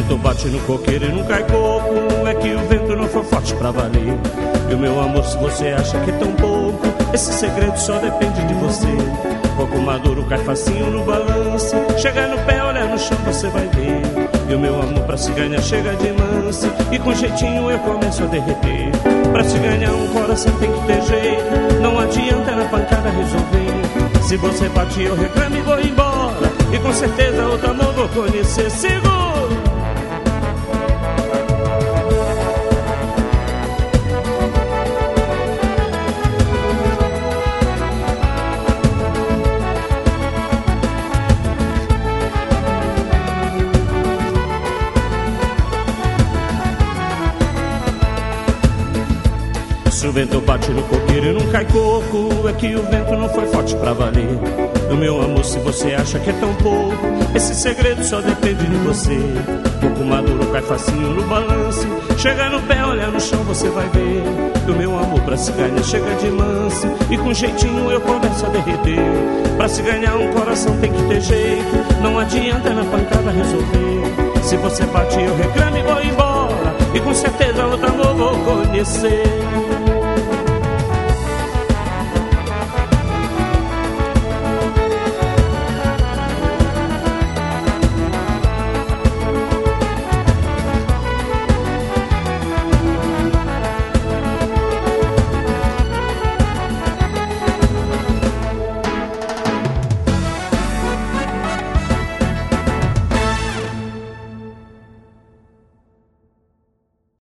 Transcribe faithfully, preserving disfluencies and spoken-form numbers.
vento bate no coqueiro e não cai coco, é que o vento não foi forte pra valer. E o meu amor, se você acha que é tão pouco, esse segredo só depende de você. Coco maduro cai facinho no balanço, chega no pé, olha no chão, você vai ver. E o meu amor pra se ganhar chega de manso, e com jeitinho eu começo a derreter. Pra se ganhar um coração tem que ter jeito, não adianta na pancada resolver. Se você bate eu reclamo e vou embora, e com certeza outro amor vou conhecer. Segura! Se o vento bate no coqueiro e não cai coco, é que o vento não foi forte pra valer. O meu amor, se você acha que é tão pouco, esse segredo só depende de você. Coco maduro cai facinho no balanço, chega no pé, olha no chão, você vai ver. O meu amor pra se ganhar chega de manso, e com jeitinho eu começo a derreter. Pra se ganhar um coração tem que ter jeito, não adianta na pancada resolver. Se você bate eu reclamo e vou embora, e com certeza outro amor vou conhecer.